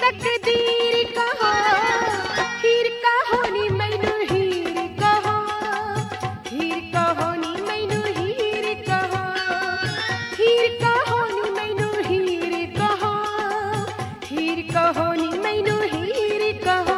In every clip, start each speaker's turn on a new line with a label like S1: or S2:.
S1: तकदीर कहो, हीर कहो नी मैनू हीर कहो, हीर कहो नी मैनू हीर कहो, हीर कहो नी मैनू हीर कहो, हीर कहो नी मैनू हीर कहो।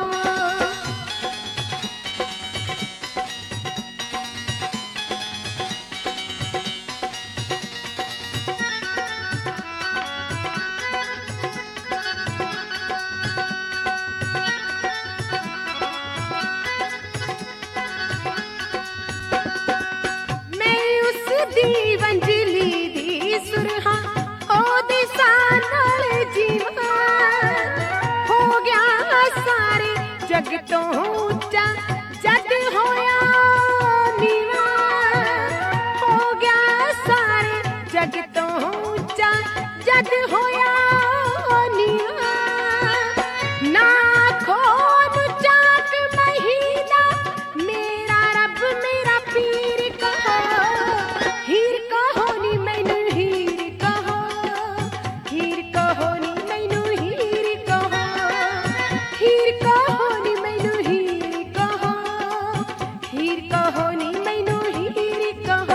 S1: दी वंजली दी सुरहा ओदी सानल जीवा हो गया सारे जग तो ऊंचा जग होया नीवा, हो गया सारे जग तो ऊंचा जग होया नीवा। ना खोन चाक महीना मेरा रब मेरा पीर कहो, हीर कहो नी मैनू हीर कहो, हीर कहो नी मैनू हीर कहो, हीर कहो नी मैनू हीर कहो, हीर कहो नी मैनू हीर कहो।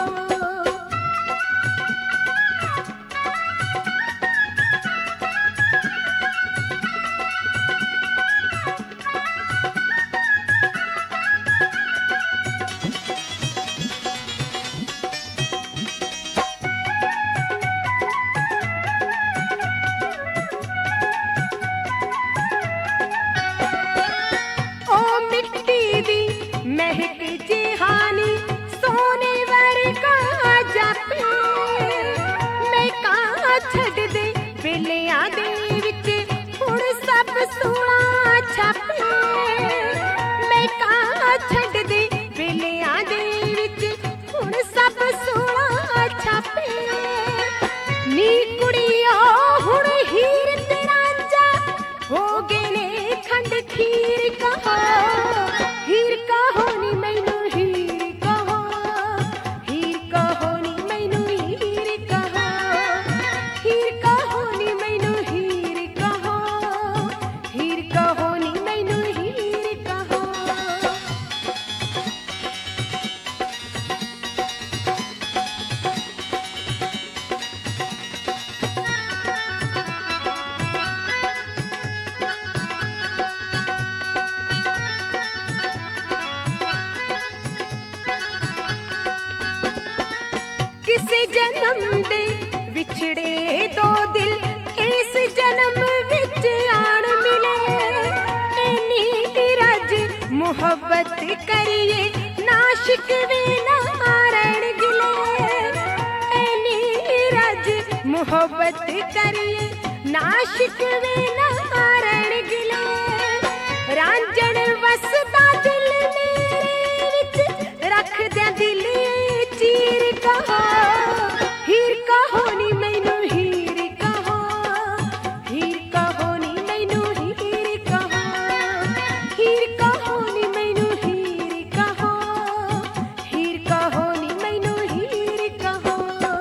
S1: महक जिहानी सोने वर्गा जापे, मैं कहाँ छड़ दे बेलियां दे विच हुण सब सूला छापे, मैं कहाँ छड़ दे बेलियां दे विच हुण सब सूला छापे। नी कुड़ियो हुण हीर ते रांझा हो गए ने खंड खीर कहो, हीर कहो नी मैनू हीर कहो, हीर कहो नी मैनू हीर कहो, हीर कहो नी मैनू हीर कहो, हीर कहो नी मैनू हीर कहो। किसे जन्म दे विछड़े दो दिल इस जन्म विच आन मिले, इन्नी रज मुहब्बत करिए नाशिक वे नारण गिले, इन्नी रज मुहब्बत करिए नाशिक वे नारण गिले। रांझण वसदा दिल मेरे विच रख दे दिल चीर कहो, हीर कहो नी मैनू हीर कहो, हीर कहो नी मैनू हीर कहो, हीर कहो नी मैनू हीर कहो, हीर कहो नी मैनू हीर कहो।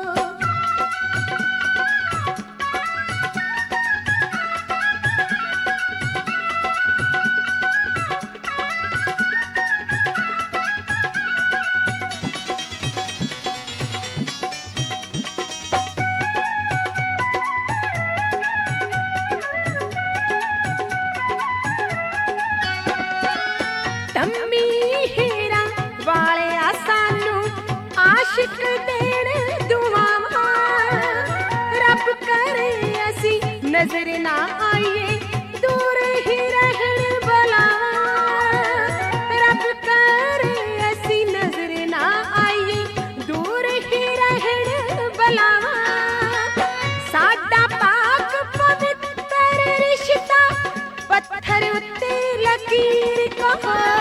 S1: टम्मी हीरा वालिया सानू आशिक देण दुआवां, रब करे असी नजर ना आईए दूर ही रहण बलावां, रब करे असी नजर ना आईए दूर ही रहण बलावां। साडा पाक पवित्र रिश्ता पत्थर उत्ते लकीर कहो,